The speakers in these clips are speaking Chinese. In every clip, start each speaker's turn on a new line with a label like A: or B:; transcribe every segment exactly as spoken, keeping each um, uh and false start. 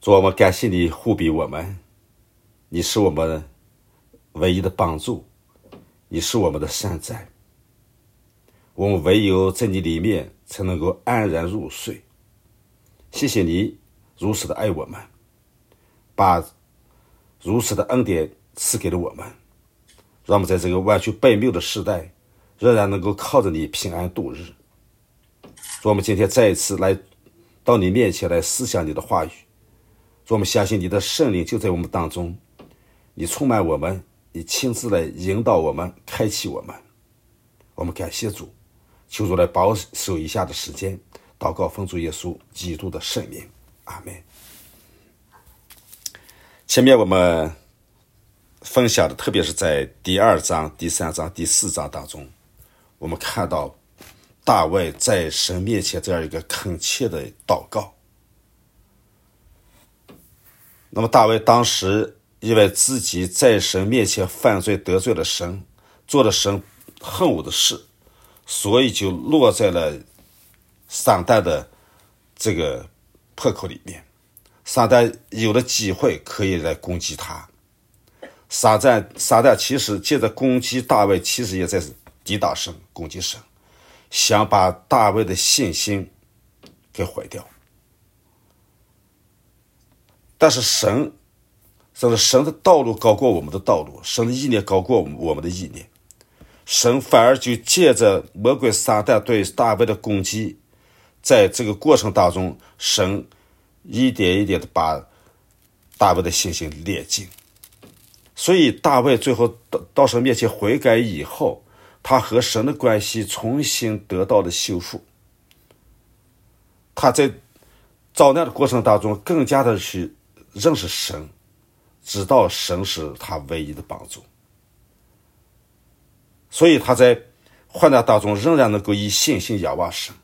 A: 主，我们感谢你护庇我们，你是我们唯一的帮助，你是我们的山寨，我们唯有在你里面才能够安然入睡。谢谢你如此的爱我们，把如此的恩典赐给了我们，让我们在这个弯曲悖谬的时代仍然能够靠着你平安度日。主，我们今天再一次来到你面前来思想你的话语，主，我们相信你的圣灵就在我们当中，你充满我们，你亲自来引导我们，开启我们。我们感谢主，求主来保守以下的时间，祷告奉主耶稣基督的圣名，阿们。前面我们分享的，特别是在第二章、第三章、第四章当中，我们看到大卫在神面前这样一个恳切的祷告。那么大卫当时因为自己在神面前犯罪，得罪了神，做了神恨恶的事，所以就落在了撒旦的这个破口里面。撒旦有了机会可以来攻击他，撒旦撒旦其实借着攻击大卫，其实也在抵挡神，攻击神，想把大卫的信心给毁掉。但是神，神的道路高过我们的道路，神的意念高过我们的意念，神反而就借着魔鬼撒旦对大卫的攻击，在这个过程当中，神一点一点的把大卫的信心炼尽。所以大卫最后到神面前悔改以后，他和神的关系重新得到了修复。他在遭难的过程当中更加的去认识神，知道神是他唯一的帮助。所以他在患难当中仍然能够以信心仰望神，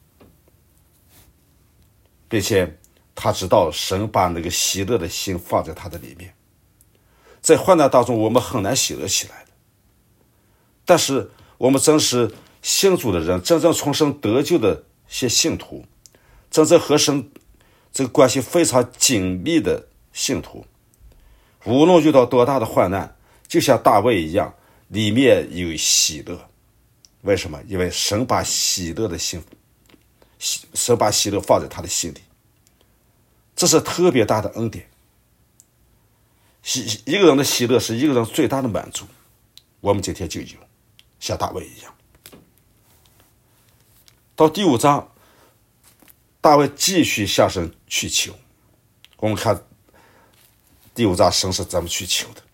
A: 并且他知道神把那个喜乐的心放在他的里面。在患难当中我们很难喜乐起来的，但是我们真是信主的人，真正从神得救的些信徒，真正和神这个关系非常紧密的信徒，无论遇到多大的患难，就像大卫一样，里面有喜乐。为什么？因为神把喜乐的心，神把喜乐放在他的心里，这是特别大的恩典。一个人的喜乐是一个人最大的满足，我们今天就有，像大卫一样。到第五章，大卫继续向神去求。我们看第五章神是怎么去求的。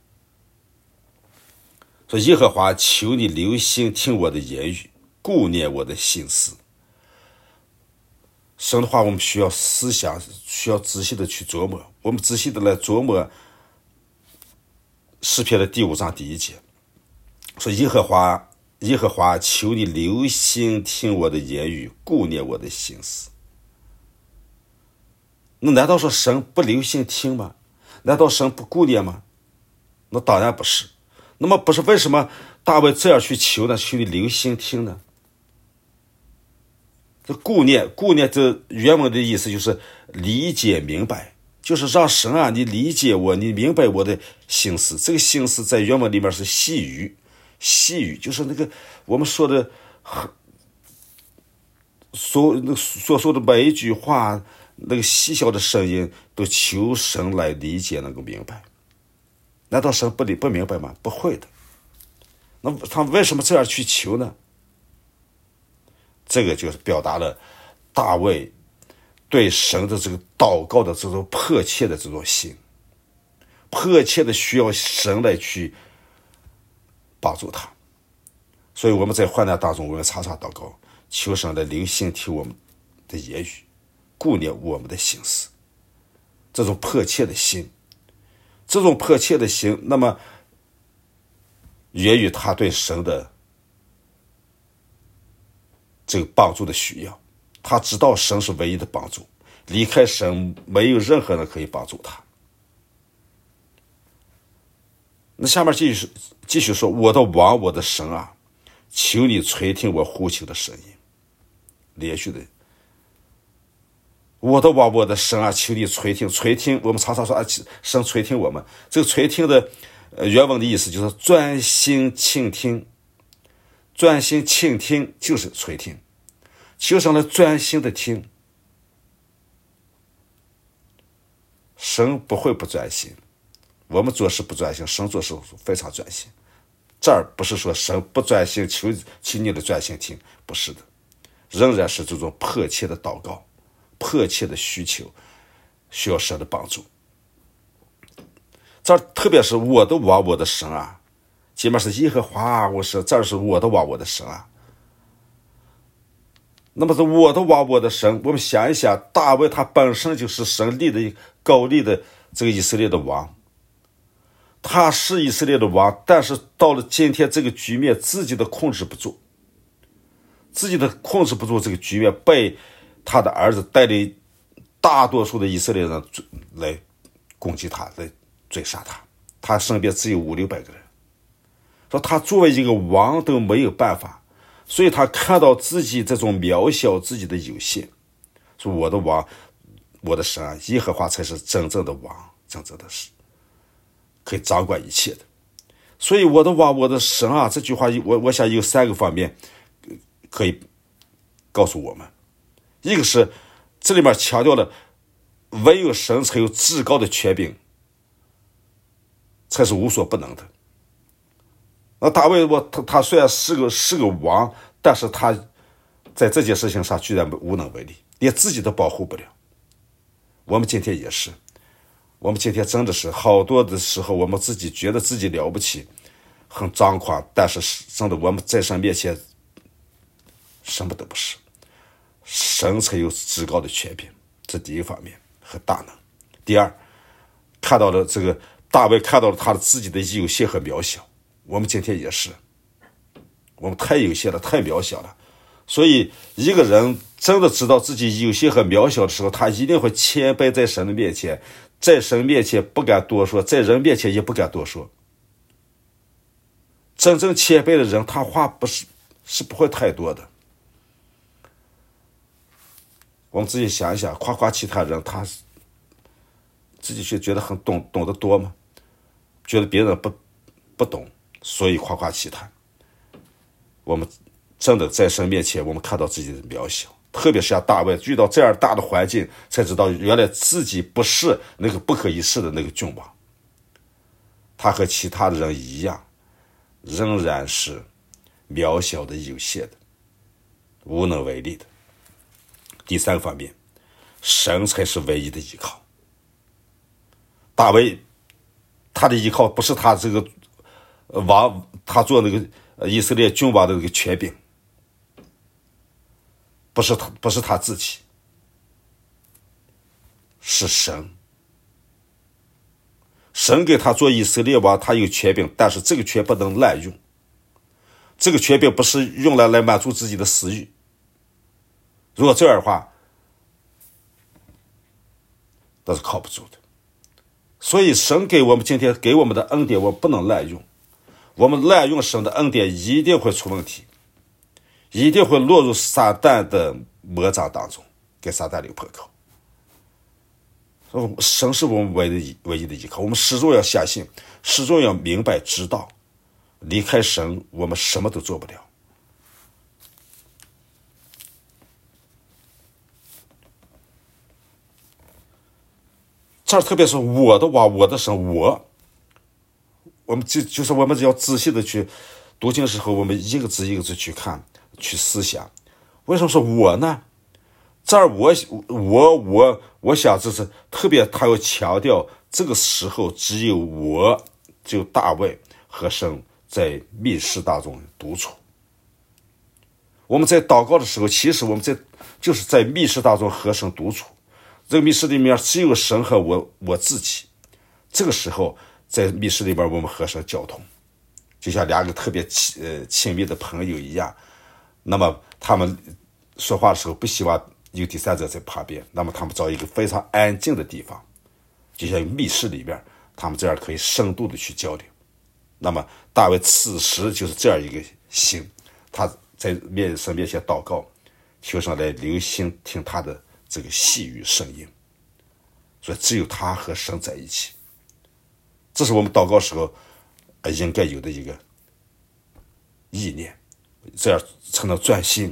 A: 说耶和华，求你留心听我的言语，顾念我的心思。神的话我们需要思想，需要仔细的去琢磨。我们仔细的来琢磨诗篇的第五章第一节，说耶和华耶和华，求你留心听我的言语，顾念我的心思。那难道说神不留心听吗？难道神不顾念吗？那当然不是。那么不是为什么大卫这样去求呢？求你留心听呢？这顾念，顾念这原文的意思就是理解明白，就是让神啊，你理解我，你明白我的心思。这个心思在原文里面是细语，细语就是那个我们说的所所说的每一句话，那个细小的声音都求神来理解，能够明白。难道神不理不明白吗？不会的。那他为什么这样去求呢？这个就是表达了大卫对神的这个祷告的这种迫切的这种心，迫切的需要神来去帮助他。所以我们在患难当中，我们常常祷告，求神来留心听我们的言语，顾念我们的心思。这种迫切的心，这种迫切的心，那么源于他对神的这个帮助的需要。他知道神是唯一的帮助，离开神没有任何人可以帮助他。那下面继续继续说，我的王，我的神啊，求你垂听我呼求的声音。连续的， 我的王，我的神啊，求你垂听，垂听。我们常常说啊，神垂听我们。这个垂听的呃原文的意思就是专心倾听，专心倾听就是垂听，求神来专心的听。神不会不专心，我们做事不专心，神做事非常专心。这儿不是说神不专心，求求你的专心听，不是的，仍然是这种迫切的祷告，迫切的需求，需要神的帮助。这儿特别是我的王，我的神啊，前面是耶和华我神，这儿是我的王，我的神啊。那么是我的王，我的神，我们想一想，大卫他本身就是神立的高立的这个以色列的王，他是以色列的王，但是到了今天这个局面，自己的控制不住，自己的控制不住这个局面，被他的儿子带领大多数的以色列人来攻击他，来追杀他，他身边只有五六百个人，说他作为一个王都没有办法，所以他看到自己这种渺小，自己的有限，说我的王，我的神啊，耶和华才是真正的王，真正的是可以掌管一切的。所以我的王，我的神啊，这句话我我想有三个方面可以告诉我们。一个是这里面强调了唯有神才有至高的权柄，才是无所不能的。那大卫我他他虽然是个是个王，但是他在这件事情上居然无能为力，连自己都保护不了。我们今天也是，我们今天真的是好多的时候，我们自己觉得自己了不起，很张狂，但是真的我们在神面前什么都不是，神才有至高的权柄，这第一个方面和大能。第二，看到了这个大卫看到了他的自己的有限和渺小，我们今天也是，我们太有限了，太渺小了。所以一个人真的知道自己有限和渺小的时候，他一定会谦卑在神的面前，在神面前不敢多说，在人面前也不敢多说。真正谦卑的人，他话不是是不会太多的。我们自己想一想，夸夸其他人，他自己却觉得很懂懂得多吗？觉得别人不不懂，所以夸夸其谈。我们真的在神面前，我们看到自己的渺小，特别是像大卫遇到这样大的环境，才知道原来自己不是那个不可一世的那个君王。他和其他的人一样，仍然是渺小的、有限的、无能为力的。第三个方面，神才是唯一的依靠。大卫他的依靠不是他这个王，他做那个以色列君王的那个权柄，不是他，不是他自己，是神。神给他做以色列王，他有权柄，但是这个权不能滥用。这个权柄不是用来来满足自己的私欲。如果这样的话，那是靠不住的。所以神给我们今天给我们的恩典，我们不能滥用。我们滥用神的恩典，一定会出问题，一定会落入撒旦的魔掌当中，给撒旦留破口。神是我们唯一的唯一的依靠，我们始终要相信，始终要明白知道，离开神我们什么都做不了。这儿特别是我的王，我的神，我我们就就是我们要仔细的去读经的时候，我们一个字一个字去看，去思想，为什么是我呢？这儿我我我我想这是特别，他要强调这个时候只有我，只有大卫和神在密室当中独处。我们在祷告的时候，其实我们在就是在密室当中和神独处。这个密室里面只有神和我我自己。这个时候在密室里边，我们和神交通，就像两个特别亲呃亲密的朋友一样。那么他们说话的时候不希望有第三者在旁边，那么他们找一个非常安静的地方，就像密室里面，他们这样可以深度的去交流。那么大卫此时就是这样一个心，他在面神面前祷告，求神来留心听他的这个细语声音，所以只有他和神在一起，这是我们祷告时候应该有的一个意念，这样才能专心。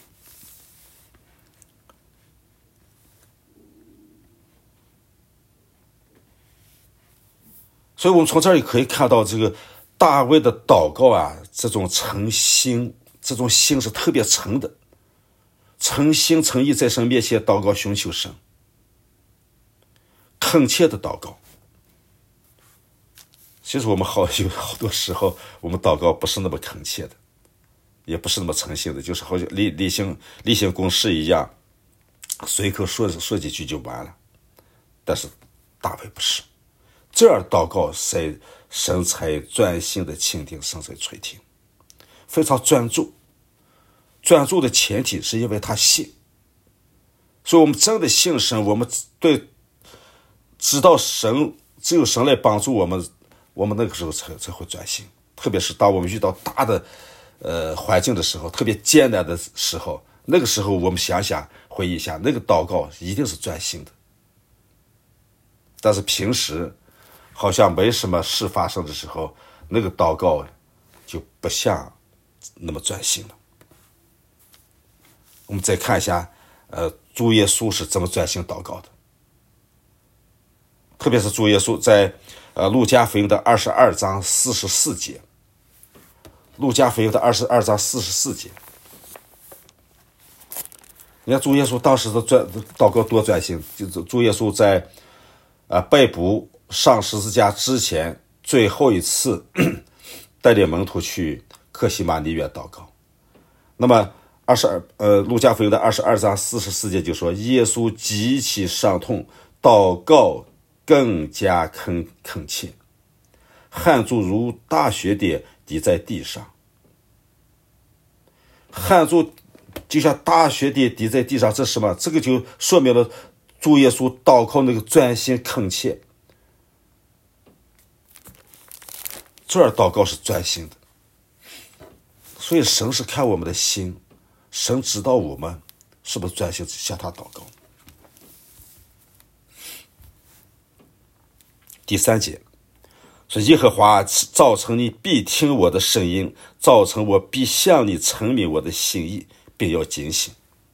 A: 所以我们从这儿也可以看到，这个大卫的祷告啊，这种诚心，这种心是特别诚的，诚心诚意在神面前祷告寻求神，恳切的祷告。其实我们好有好多时候，我们祷告不是那么恳切的，也不是那么诚心的，就是好像例例行例行公事一样，随口说说几句就完了。但是大卫不是，这样祷告，神神才专心的倾听，神才垂听，非常专注。专注的前提是因为他信，所以我们真的信神，我们对知道神只有神来帮助我们，我们那个时候才才会专心。特别是当我们遇到大的呃环境的时候，特别艰难的时候，那个时候我们想想回忆一下，那个祷告一定是专心的。但是平时好像没什么事发生的时候，那个祷告就不像那么专心了。我们再看一下，呃，主耶稣是怎么专心祷告的。特别是主耶稣在呃路加福音的二十二章四十四节，路加福音的二十二章四十四节，你看主耶稣当时的专祷告多专心，就是主耶稣在呃被捕上十字架之前最后一次带领门徒去客西马尼园祷告。那么二十二呃路加福音的二十二章四十四节就说，耶稣极其伤痛，祷告更加恳恳切，汗珠如大雪点滴在地上，汗珠就像大雪点滴在地上，这是什么？这个就说明了主耶稣祷告那个专心恳切，这儿祷告是专心的。所以神是看我们的心，神知道我们是不是专心向他祷告。第三节说，耶和华造成你必听我的声音，造成我必向你陈明我的心意，并要警醒。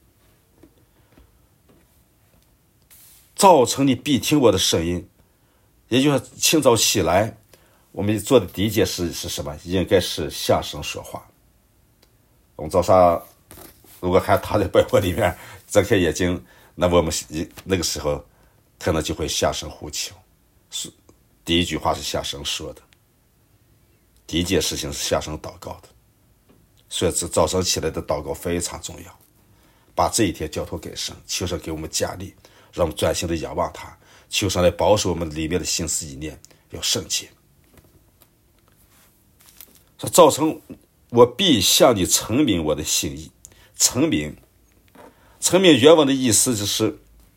A: 造成你必听我的声音，也就是清早起来，我们做的第一件事是什么？应该是向神说话。我们早上如果还躺在被窝里面睁开眼睛，那么我们那个时候可能就会向神呼求。第一句话是向神说的，第一件事情是向神祷告的。所以这早上起来的祷告非常重要，把这一天交托给神，求神给我们加力，让我们专心的仰望他，求神来保守我们里面的心思意念要圣洁。说造成我必向你陈明我的心意。陈明陈明原文的意思就是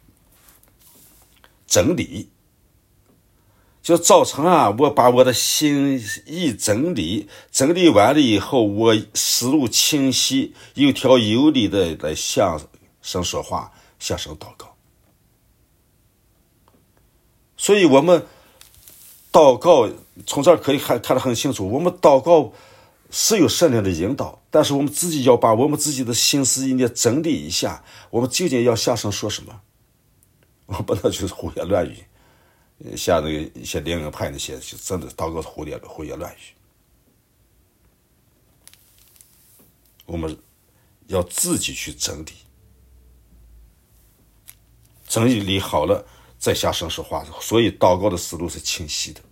A: 整理，就造成啊，我把我的心意整理整理完了以后，我思路清晰，有条有理的来向神说话，向神祷告。所以我们祷告从这儿可以看看得很清楚，我们祷告是有圣灵的引导，但是我们自己要把我们自己的心思意念整理一下，我们究竟要向神说什么？我们不能就是胡言乱语，像那个一些灵恩派那些，就真的祷告胡言胡言乱语。我们要自己去整理，整理好了再向神说话，所以祷告的思路是清晰的。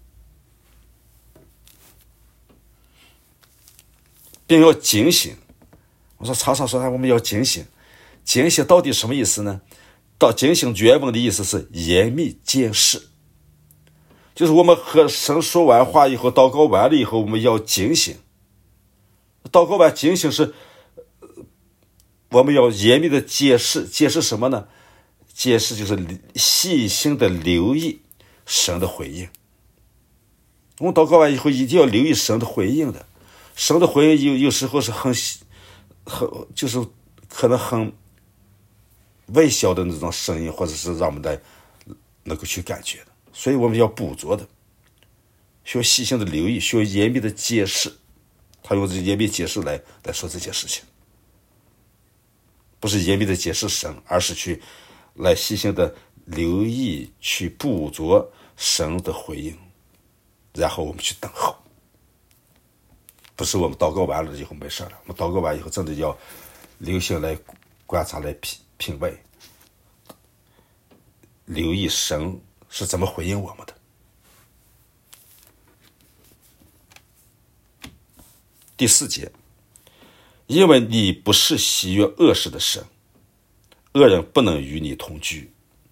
A: 并要警醒。我说常常说我们要警醒，警醒到底什么意思呢？到警醒原文的意思是严密监视，就是我们和神说完话以后，祷告完了以后，我们要警醒。祷告完警醒是我们要严密的监视，监视什么呢？监视就是细心的留意神的回应。我们祷告完以后一定要留意神的回应的，神的回应有有时候是很很就是可能很微小的那种声音，或者是让我们来能够去感觉的。所以我们要捕捉的，需要细心的留意，需要严密的解释。他用这严密解释来来说这件事情，不是严密的解释神，而是去来细心的留意，去捕捉神的回应，然后我们去等候。不是我们祷告完了以后没事了，我们祷告完以后真的要留心来观察，来品品味，留意神是怎么回应我们的。第四节，因为你不是喜悦恶事的神，恶人不能与你同居。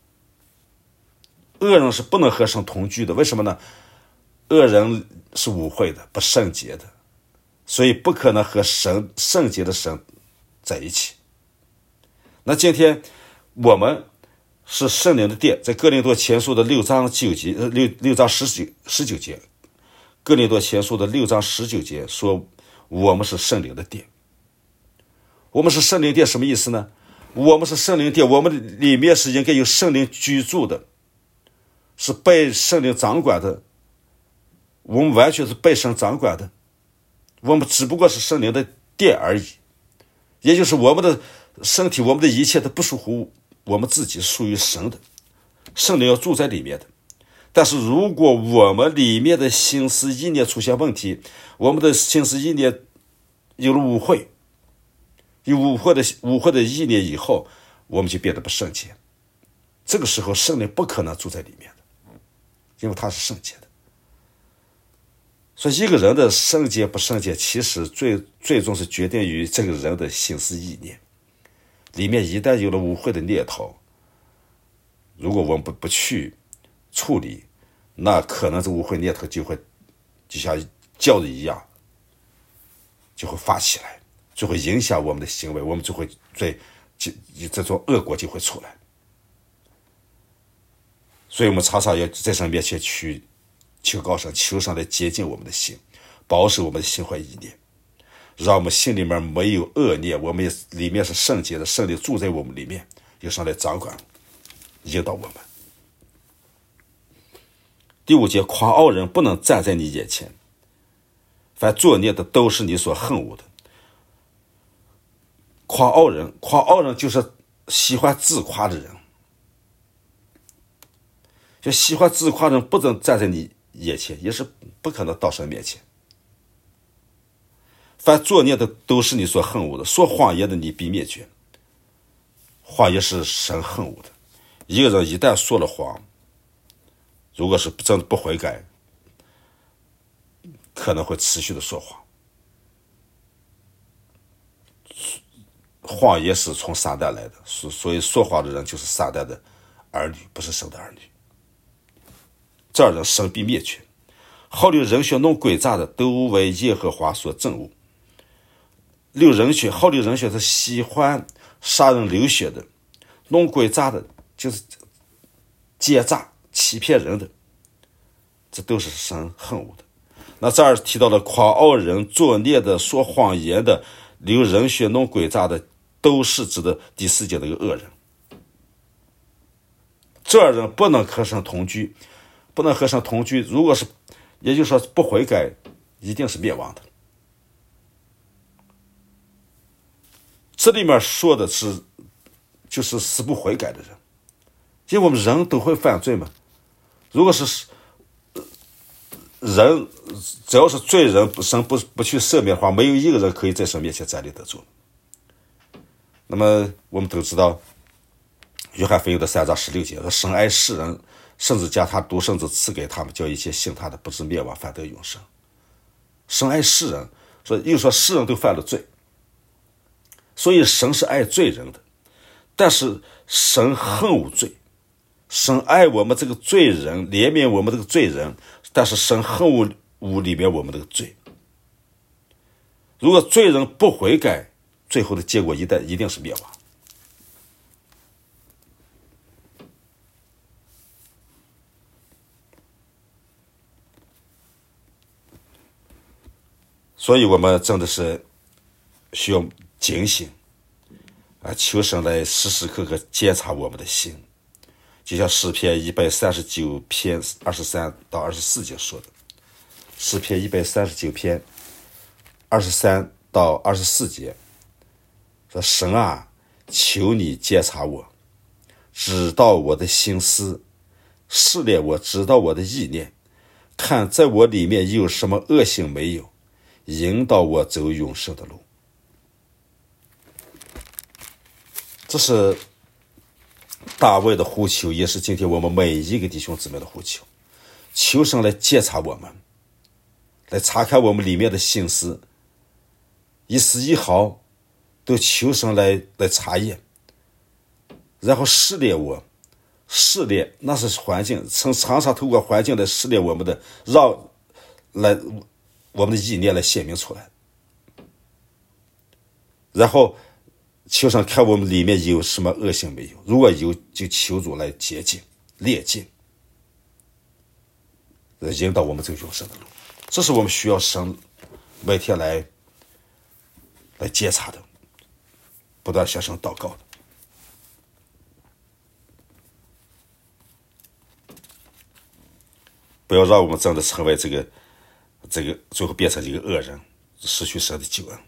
A: 恶人是不能和神同居的，为什么呢？恶人是污秽的，不圣洁的，所以不可能和神圣洁的神在一起。那今天我们是圣灵的殿，在哥林多前书的六章九节，六六章十九十九节，哥林多前书的六章十九节说，我们是圣灵的殿。我们是圣灵殿什么意思呢？我们是圣灵殿，我们里面是应该有圣灵居住的，是被圣灵掌管的，我们完全是被神掌管的，我们只不过是圣灵的殿而已。也就是我们的身体，我们的一切都不属乎我们自己，属于神的，圣灵要住在里面的。但是如果我们里面的心思意念出现问题，我们的心思意念有了污秽，有污秽的污秽的意念以后，我们就变得不圣洁。这个时候圣灵不可能住在里面的，因为他是圣洁的。所以一个人的圣洁不圣洁，其实最最终是决定于这个人的心思意念。里面一旦有了污秽的念头，如果我们不不去处理，那可能这污秽念头就会就像叫的一样，就会发起来，就会影响我们的行为，我们就会对这种恶果就会出来。所以我们常常要在神面前去求告神，求神来洁净我们的心，保守我们的心怀意念，让我们心里面没有恶念，我们里面是圣洁的，圣灵住在我们里面，由神来掌管引导我们。第五节，夸傲人不能站在你眼前，凡作孽的都是你所恨恶的。夸傲人，夸傲人就是喜欢自夸的人，就喜欢自夸的人不能站在你眼前，也是不可能到神面前。凡作孽的都是你所恨恶的，说谎言的你必灭绝。谎言是神恨恶的，一个人一旦说了谎，如果是真的不悔改，可能会持续的说谎。谎言是从撒旦来的，所以说谎的人就是撒旦的儿女，不是神的儿女。这样人神必灭绝。好流人血弄诡诈的，都为耶和华所憎恶。流人血，好流人血是喜欢杀人流血的，弄诡诈的就是奸诈欺骗人的，这都是神恨恶的。那这儿提到了夸傲人、作孽的、说谎言的、流人血弄诡诈的，都是指的第四节的一个恶人。这样人不能和神同居，不能和神同居，如果是也就是说不悔改，一定是灭亡的。这里面说的是就是死不悔改的人，因为我们人都会犯罪嘛。如果是人只要是罪人，神不不去赦免的话，没有一个人可以在神面前站立得住。那么我们都知道约翰福音的三章十六节说，神爱世人，甚至将他独生子赐给他们，叫一切信他的不至灭亡，反得永生。神爱世人，说又说世人都犯了罪，所以神是爱罪人的，但是神恨恶罪。神爱我们这个罪人，怜悯我们这个罪人，但是神恨恶恶里面我们这个罪。如果罪人不悔改，最后的结果一旦一定是灭亡。所以我们真的是需要警醒， 啊，求神来时时刻刻检查我们的心，就像诗篇一百三十九篇二十三到二十四节说的。诗篇一百三十九篇二十三到二十四节说：神啊，求你检查我，知道我的心思，试炼我，知道我的意念，看在我里面有什么恶行没有，引导我走永生的路。这是大卫的呼求，也是今天我们每一个弟兄姊妹的呼求，求神来检查我们，来查看我们里面的心思，一丝一毫都求神来来查验，然后试炼我。试炼那是环境，从常常透过环境来试炼我们的，让来我们的意念来显明出来，然后求神看我们里面有什么恶行没有，如果有就求主来洁净炼净，引导我们走永生的路。这是我们需要神每天来来检查的，不断向神祷告的。不要让我们真的成为这个这个最后变成一个恶人，失去神的救恩。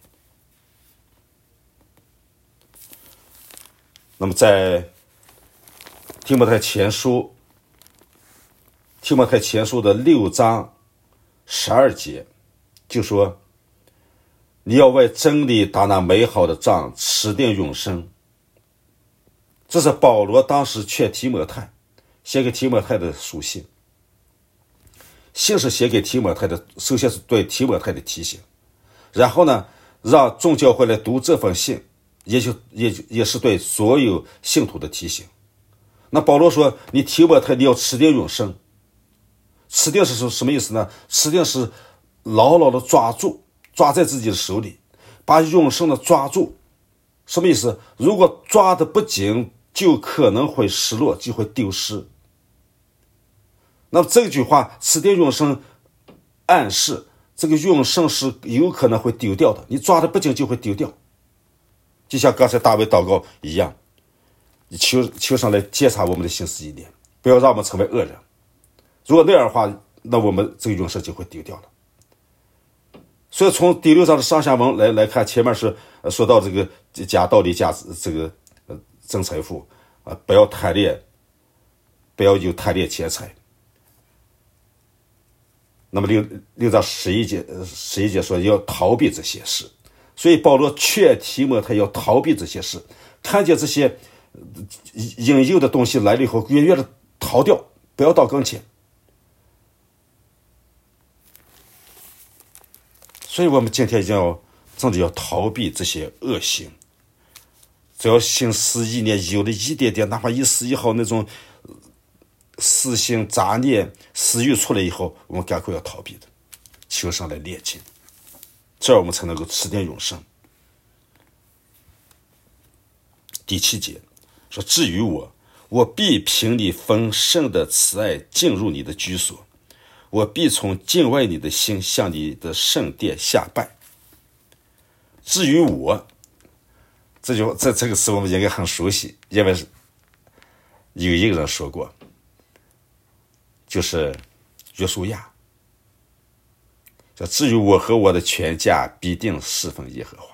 A: 那么在提摩太前书提摩太前书的六章十二节就说：你要为真理打那美好的仗，持定永生。这是保罗当时劝提摩太，写给提摩太的书信。信是写给提摩太的，首先是对提摩太的提醒，然后呢，让众教会来读这封信，也就也也是对所有信徒的提醒。那保罗说：你提摩太，你要持定永生。持定是什么意思呢？持定是牢牢的抓住，抓在自己的手里，把永生的抓住。什么意思？如果抓得不紧，就可能会失落，就会丢失。那么这句话持定永生暗示这个永生是有可能会丢掉的，你抓得不紧就会丢掉。就像刚才大卫祷告一样，你求求上来检查我们的心思意念，不要让我们成为恶人。如果那样的话，那我们这个永生就会丢掉了。所以从第六章的上下文来来看，前面是说到这个假道理、假这个呃争财富啊，不要贪恋，不要有贪恋钱财。那么六六章十一节十一节说要逃避这些事，所以保罗劝提摩太要逃避这些事，看见这些引诱的东西来了以后，远远的逃掉，不要到跟前。所以我们今天要真的要逃避这些恶行，只要心思意念有了一点点，哪怕一丝一毫那种私心杂念私欲出来以后，我们赶快要逃避的，求神来炼净，这样我们才能够持定永生。第七节说：至于我，我必凭你丰盛的慈爱进入你的居所，我必从敬畏你的心向你的圣殿下拜。至于我，这就这这个词我们应该很熟悉，因为有一个人说过，就是约书亚，至于我和我的全家必定侍奉耶和华。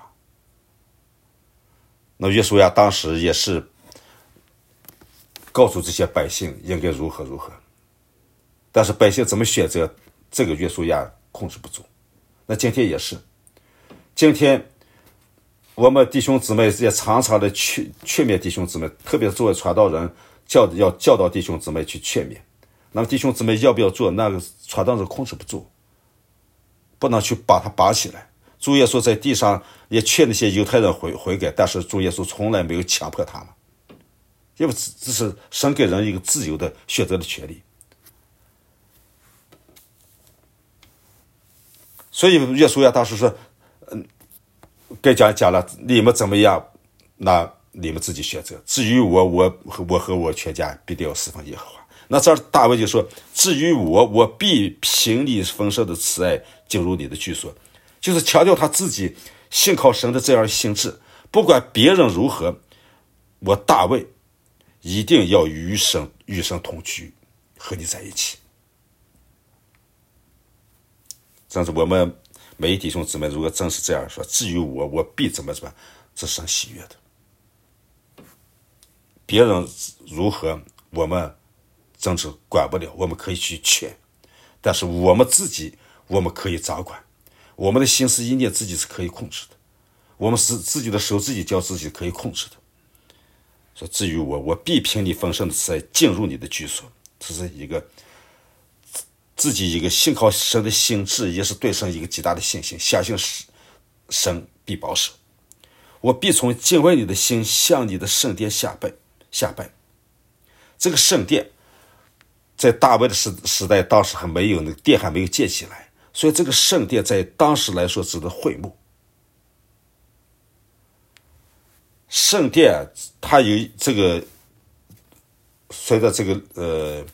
A: 那约书亚当时也是告诉这些百姓应该如何如何，但是百姓怎么选择，这个约书亚控制不住。那今天也是，今天我们弟兄姊妹也常常的劝劝勉弟兄姊妹，特别作为传道人，教要教导弟兄姊妹去劝勉。那么弟兄姊妹要不要做？那个传道人控制不住，不能去把他拔起来。主耶稣在地上也劝那些犹太人悔悔改，但是主耶稣从来没有强迫他们，因为这是神给人一个自由的选择的权利。所以约书亚当时说，嗯，该讲讲了，你们怎么样，那你们自己选择。至于我，我我和我全家必定要侍奉耶和华。那这儿大卫就说：至于我，我必凭你丰盛的慈爱进入你的居所，就是强调他自己信靠神的这样的性质，不管别人如何， 我大卫一定要与神与神同居，和你在一起。但是我们每一弟兄姊妹如果真是这样说，至于我，我必怎么怎么，这是神喜悦的。别人如何，我们真是管不了，我们可以去劝，但是我们自己，我们可以掌管，我们的心思意念自己是可以控制的，我们是自己的手自己教自己可以控制的。说至于我，我必凭你丰盛的慈爱进入你的居所，这是一个自己一个信靠神的心智，也是对神一个极大的信心，相信神必保守。我必从敬畏你的心向你的圣殿下拜下拜。这个圣殿在大卫的时时代，当时还没有，那个殿还没有建起来，所以这个圣殿在当时来说指的会幕。圣殿它有这个随着这个呃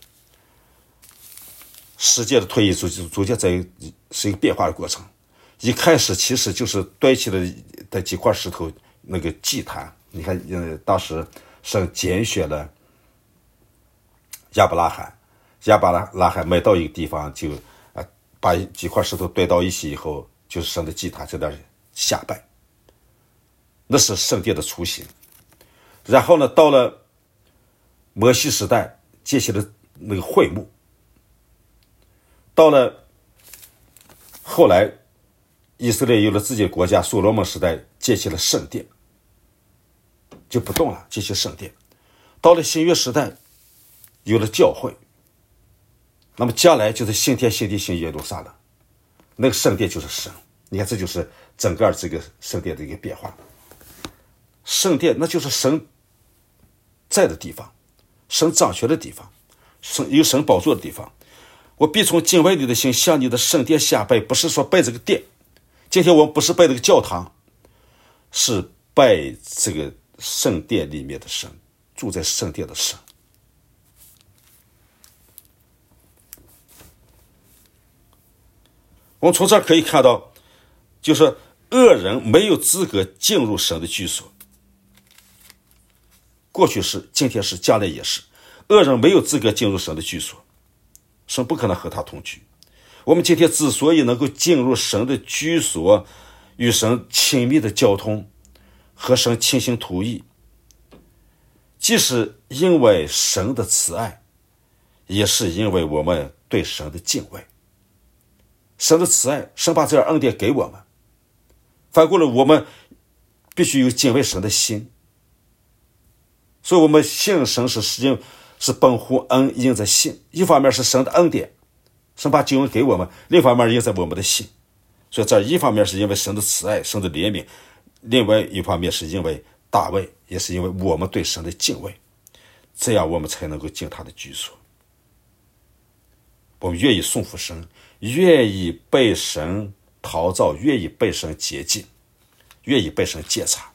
A: 世界的推移，逐逐渐在是一个变化的过程。一开始其实就是堆起了的几块石头那个祭坛，你看，呃，当时神拣选了亚伯拉罕，亚伯拉罕每到一个地方就啊把几块石头堆到一起以后，就是神的祭坛在那儿下拜，那是圣殿的雏形。然后呢，到了摩西时代建起了那个会幕，到了后来以色列有了自己的国家，所罗门时代建起了圣殿，就不动了，建起圣殿。到了新约时代有了教会，那么将来就是新天新地新耶路撒冷，那个圣殿就是神。你看，这就是整个这个圣殿的一个变化。圣殿那就是神在的地方，神掌权的地方，神有神宝座的地方。我必从敬畏你的心向你的圣殿下拜，不是说拜这个殿，今天我们不是拜这个教堂，是拜这个圣殿里面的神，住在圣殿的神。我们从这儿可以看到，就是恶人没有资格进入神的居所。过去是，今天是，将来也是，恶人没有资格进入神的居所，神不可能和他同居。我们今天之所以能够进入神的居所，与神亲密的交通，和神倾心吐意，既是因为神的慈爱，也是因为我们对神的敬畏。神的慈爱，神把这样恩典给我们，反过来我们必须有敬畏神的心。所以我们信神是实际是本乎恩印在信，一方面是神的恩典，神把救恩给我们，另一方面印在我们的心。所以这一方面是因为神的慈爱，神的怜悯，另外一方面是因为大卫，也是因为我们对神的敬畏，这样我们才能够进他的居所。我们愿意顺服神，愿意被神陶造，愿意被神洁净，愿意被神鉴察。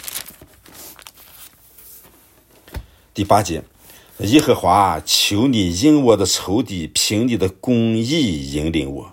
A: 第八节，耶和华，求你因我的仇敌，凭你的公义引领我，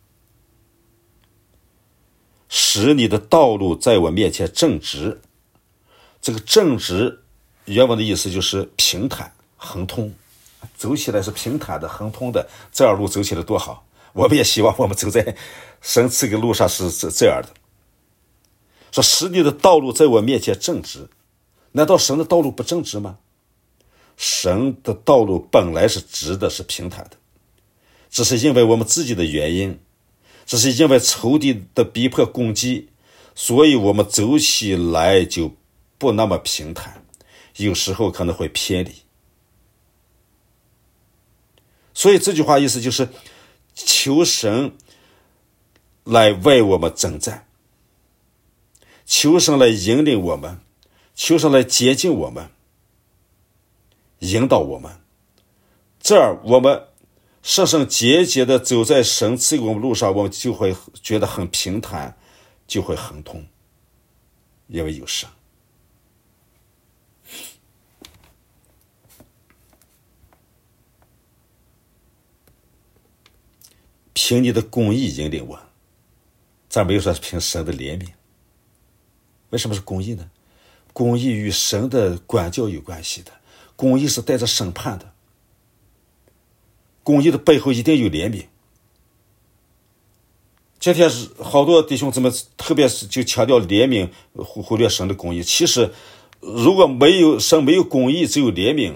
A: 使你的道路在我面前正直。这个正直原文的意思就是平坦亨通，走起来是平坦的亨通的，这样路走起来多好。我们也希望我们走在神这个路上是这样的。说使你的道路在我面前正直，难道神的道路不正直吗？神的道路本来是直的，是平坦的，只是因为我们自己的原因，只是因为仇敌的逼迫攻击，所以我们走起来就不那么平坦，有时候可能会偏离。所以这句话意思就是求神来为我们征战，求神来引领我们，求神来洁净我们，引导我们，这样我们圣圣洁洁的走在神赐给我们路上，我们就会觉得很平坦，就会亨通，因为有神。凭你的公义引领我，这没有说是凭神的怜悯。为什么是公义呢？ 公义与神的管教有关系的，公义是带着审判的，公义的背后一定有怜悯。今天是好多弟兄姊妹，特别是就强调怜悯，忽忽略神的公义。其实如果没有神，没有公义，只有怜悯，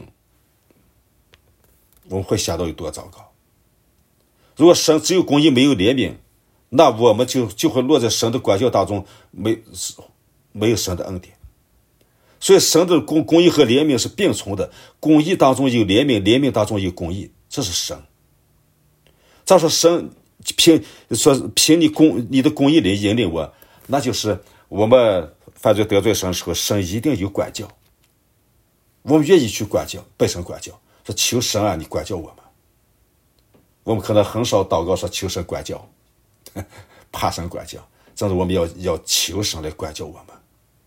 A: 我们会想到有多糟糕。如果神只有公义没有怜悯，那我们就就会落在神的管教当中，没没有神的恩典。所以神的公公义和怜悯是并存的，公义当中有怜悯，怜悯当中有公义，这是神。再说神凭说凭你公你的公义来引领我，那就是我们犯罪得罪神的时候，神一定有管教，我们愿意去管教，被神管教，说求神啊，你管教我们。我们可能很少祷告说求神管教，怕神管教，但是我们要要求神来管教我们。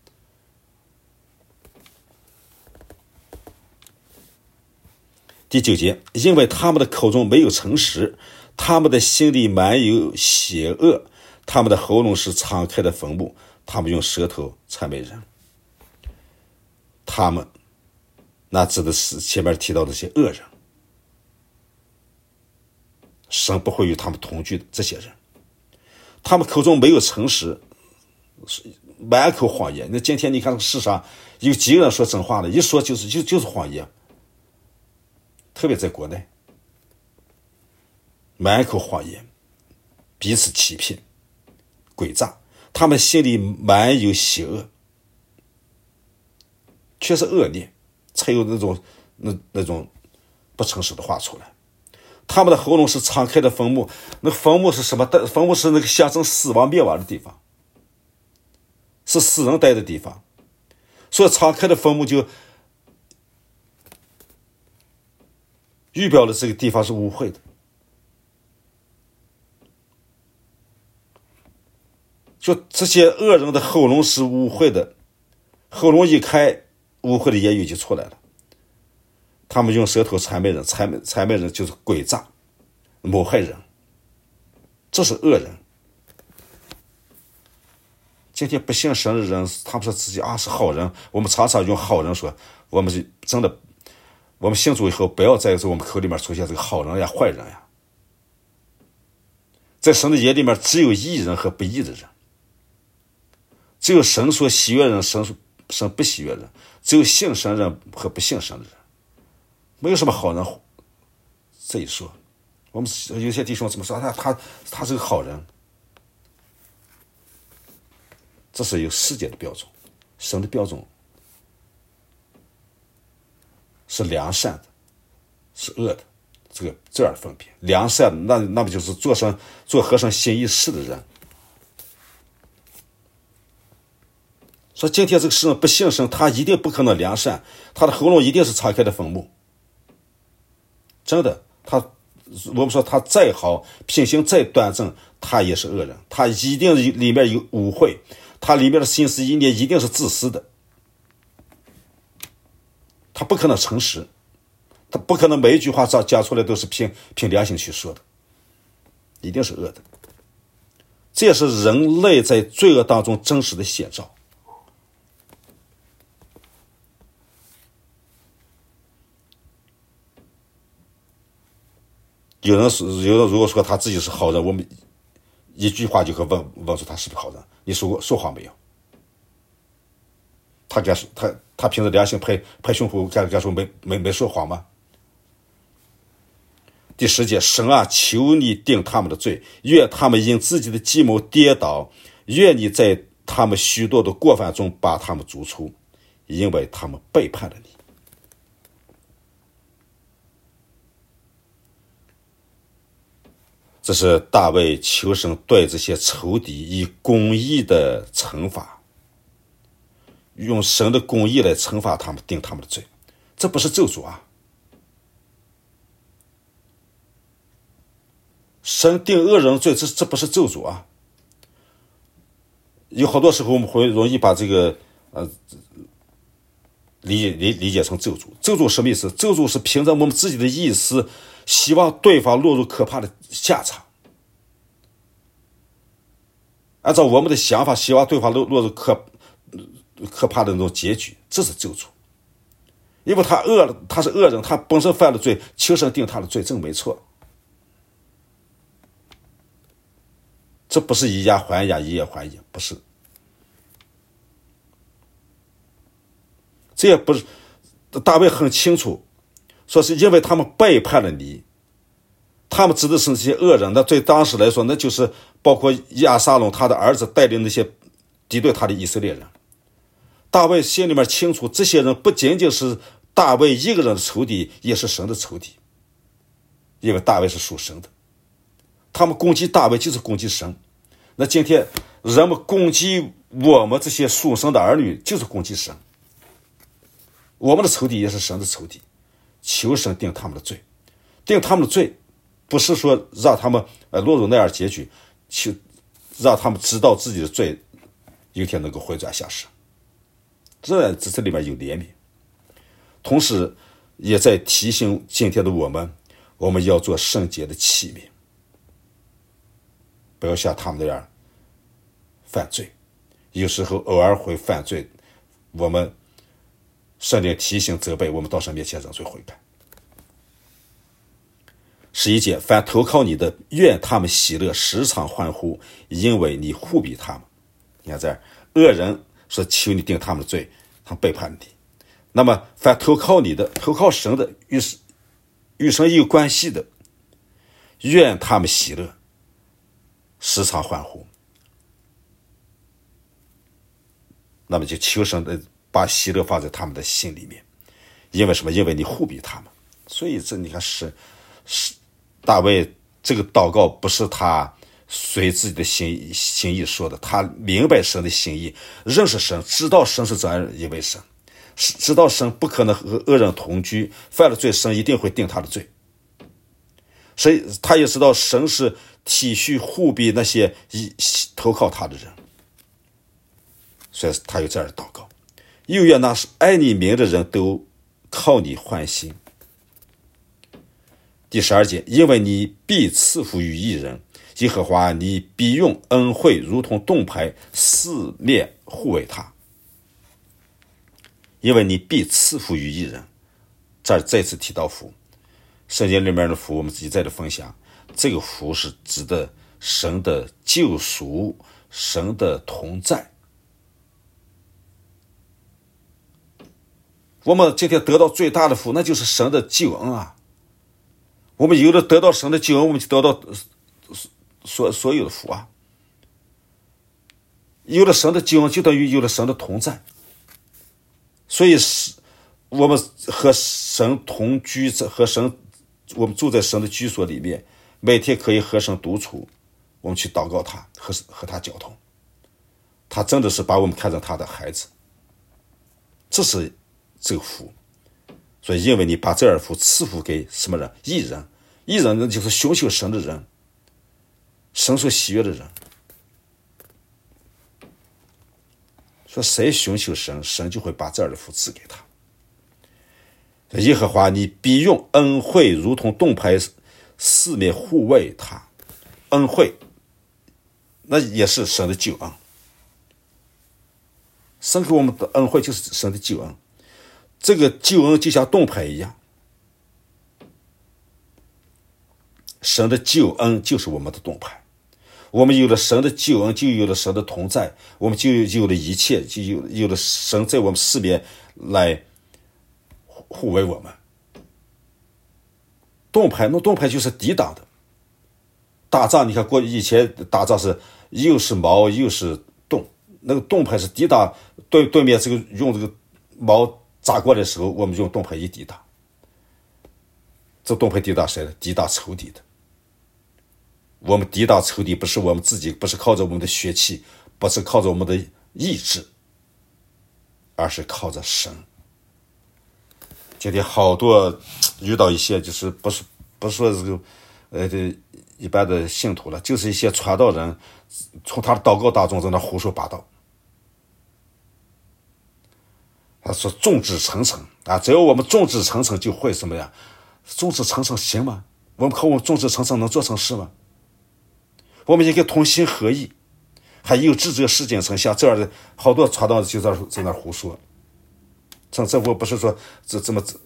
A: 第九节，因为他们的口中没有诚实，他们的心里满有邪恶，他们的喉咙是敞开的坟墓，他们用舌头谄媚人。他们那指的是前面提到的这些恶人，神不会与他们同居的这些人，他们口中没有诚实，满口谎言。那今天你看世上有几个人说真话的，一说就是就就是谎言，特别在国内，满口谎言，彼此欺骗诡诈，他们心里满有邪恶，却是恶念，才有那种那那种不诚实的话出来。他们的喉咙是敞开的坟墓，那坟墓是什么？坟墓是那个象征死亡灭亡的地方，是死人待的地方，所以敞开的坟墓就预表了这个地方是污秽的。就这些恶人的喉咙是污秽的，喉咙一开，污秽的言语就出来了。他们用舌头谄媚人，谄媚谄媚人就是诡诈谋害人，这是恶人。今天不信神的人，他们说自己啊是好人，我们常常用好人说，我们是真的，我们信主以后不要再在我们口里面出现这个好人呀坏人呀。在神的眼里面只有义人和不义的人，只有神所喜悦人，神神不喜悦人，只有信神人和不信神的人，没有什么好人这一说。我们有些弟兄怎么说他他他是个好人，这是有世界的标准，神的标准是良善的，是恶的，这个这样分别。良善那那不就是做神做合神心意事的人。说今天这个世人不信神，他一定不可能良善，他的喉咙一定是敞开的坟墓。真的，他我们说他再好，品行再端正，他也是恶人，他一定里面有污秽，他里面的心思意念一定是自私的，他不可能诚实，他不可能每一句话讲出来都是凭凭良心去说的，一定是恶的。这也是人类在罪恶当中真实的写照。有人是有人如果说他自己是好人，我们一句话就可以问问出他是不是好人。你说过说谎没有？他敢说他他凭着良心拍拍胸脯敢敢说没没没说谎吗？第十节，神啊，求你定他们的罪，愿他们因自己的计谋跌倒，愿你在他们许多的过犯中把他们逐出，因为他们背叛了你。这是大卫求神对这些仇敌以公义的惩罚，用神的公义来惩罚他们，定他们的罪。这不是咒诅啊！神定恶人的罪，这这不是咒诅啊！有好多时候我们会容易把这个呃理解理理解成咒诅。咒诅什么意思？咒诅是凭着我们自己的意思，希望对方落入可怕的下场，按照我们的想法，希望对方落落入可可怕的那种结局，这是咒诅。因为他恶了，他是恶人，他本身犯了罪，求神定他的罪，这没错。这不是以牙还牙，以眼还眼，不是。这也不是，大卫很清楚，说是因为他们背叛了你，他们指的是那些恶人，那对当时来说，那就是包括亚撒龙他的儿子带领那些敌对他的以色列人。大卫心里面清楚，这些人不仅仅是大卫一个人的仇敌，也是神的仇敌，因为大卫是属神的，他们攻击大卫就是攻击神。那今天人们攻击我们这些属神的儿女，就是攻击神。我们的仇敌也是神的仇敌，求神定他们的罪，定他们的罪，不是说让他们呃落入那样结局，求让他们知道自己的罪，有一天能够回转向神。这这里面有怜悯，同时也在提醒今天的我们，我们要做圣洁的器皿，不要像他们那样犯罪。有时候偶尔会犯罪，我们圣灵提醒责备，我们到神面前认罪悔改。十一节，凡投靠你的，愿他们喜乐，时常欢呼，因为你护庇他们。你看这儿，恶人说求你定他们的罪，他们背叛你。那么凡投靠你的，投靠神的，与与神有关系的，愿他们喜乐，时常欢呼。那么就求神的把喜乐放在他们的心里面，因为什么？因为你护庇他们。所以这你看是是大卫这个祷告不是他随自己的心心意说的，他明白神的心意，认识神，知道神是怎样一位神，知道神不可能和恶人同居，犯了罪神一定会定他的罪。所以他也知道神是体恤护庇那些投靠他的人，所以他有这样的祷告。又愿那爱你名的人都靠你欢心。第十二节，因为你必赐福于义人，耶和华你必用恩惠如同盾牌四面护卫他。因为你必赐福于义人，这儿再次提到福，圣经里面的福我们一再的分享，这个福是指的神的救赎，神的同在。我们今天得到最大的福，那就是神的救恩啊！我们有了得到神的救恩，我们就得到所所有的福啊！有了神的救恩，就等于有了神的同在。所以是我们和神同居，和神我们住在神的居所里面，每天可以和神独处，我们去祷告他，和和他交通。他真的是把我们看成他的孩子，这是这个福。所以因为你把这儿福赐福给什么人？义人。义人呢，就是寻求神的人，神所喜悦的人。说谁寻求神，神就会把这儿的福赐给他。耶和华你必用恩惠如同盾牌四面护卫他。恩惠那也是神的救恩，神给我们的恩惠就是神的救恩。这个救恩就像盾牌一样，神的救恩就是我们的盾牌。我们有了神的救恩，就有了神的同在，我们就有了一切，就有有了神在我们四边来护卫我们。盾牌，那盾牌就是抵挡的。打仗你看过以前打仗是又是矛又是盾，那个盾牌是抵挡对对面这个用这个矛砸过来的时候，我们用盾牌一抵挡。这盾牌抵挡谁的？抵挡仇敌的。我们抵挡仇敌不是我们自己，不是靠着我们的血气，不是靠着我们的意志，而是靠着神。今天好多遇到一些就是不是不是说这个呃这一般的信徒了，就是一些传道人从他的祷告当中在那胡说八道。他说众志成城啊，只要我们众志成城就会什么呀？众志成城行吗？我们靠我们众志成城能做成事吗？我们应该同心合意， 还有志这个事情，像这样的好多传道就在在那胡说。这这我不是说这这么这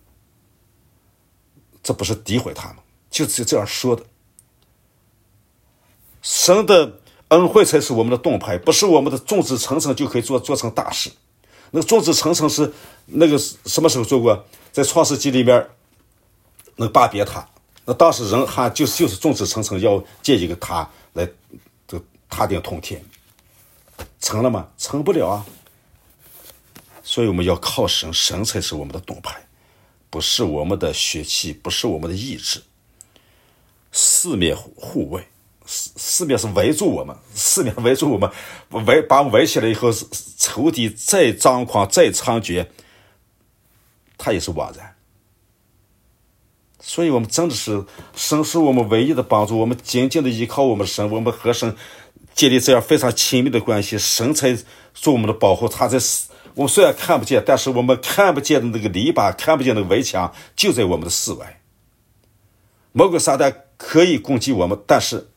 A: 这不是诋毁他们，就是这样说的。神的恩惠才是我们的盾牌，不是我们的众志成城就可以做做成大事。那个众志成城是那个什么时候做过？在创世纪里面，那个巴别塔，那当时人还就是就是众志成城，要建一个塔来，这塔顶通天，成了吗？成不了啊。所以我们要靠神，神才是我们的盾牌，不是我们的血气，不是我们的意志。四面护卫，四四面是围住我们，四面围住我们，围把我们围起来以后，仇敌再张狂再猖獗，他也是枉然。所以我们真的是神是我们唯一的帮助，我们紧紧的依靠我们的神，我们和神建立这样非常亲密的关系，神才做我们的保护。他在我们虽然看不见，但是我们看不见的那个篱笆，看不见的那个围墙就在我们的四外。魔鬼撒旦可以攻击我们，但是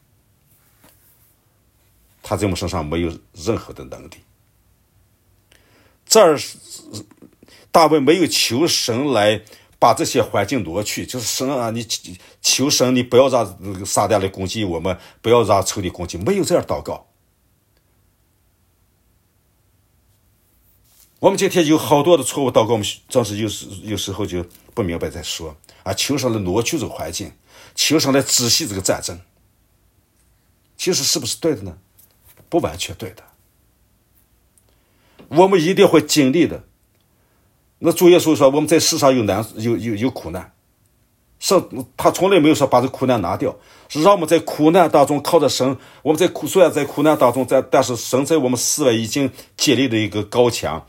A: 他在我们身上没有任何的能力。这儿大卫没有求神来把这些环境挪去，就是神啊，你求神，你不要让撒旦来攻击我们，不要让仇敌攻击，没有这样祷告。我们今天有好多的错误祷告，我们真是有时有时候就不明白在说啊，求神来挪去这个环境，求神来止息这个战争。其实是不是对的呢？不完全对的。我们一定会经历的。那主耶稣说我们在世上有难有有有苦难，是他从来没有说把这苦难拿掉，是让我们在苦难当中靠着神。我们在苦虽然在苦难当中，在但是神在我们四外已经建立了一个高墙。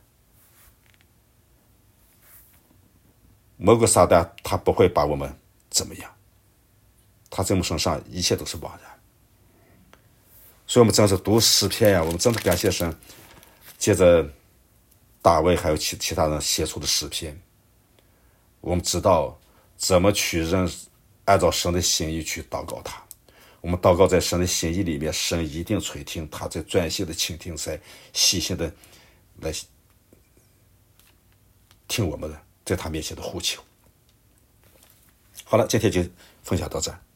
A: 魔鬼撒旦他不会把我们怎么样，他在我们身上一切都是枉然。所以我们真是读诗篇呀，我们真的感谢神，接着大卫还有其其他人写出的诗篇，我们知道怎么去认按照神的心意去祷告他。我们祷告在神的心意里面，神一定垂听，他在专心的倾听，在细心的来听我们的在他面前的呼求。好了，今天就分享到这儿。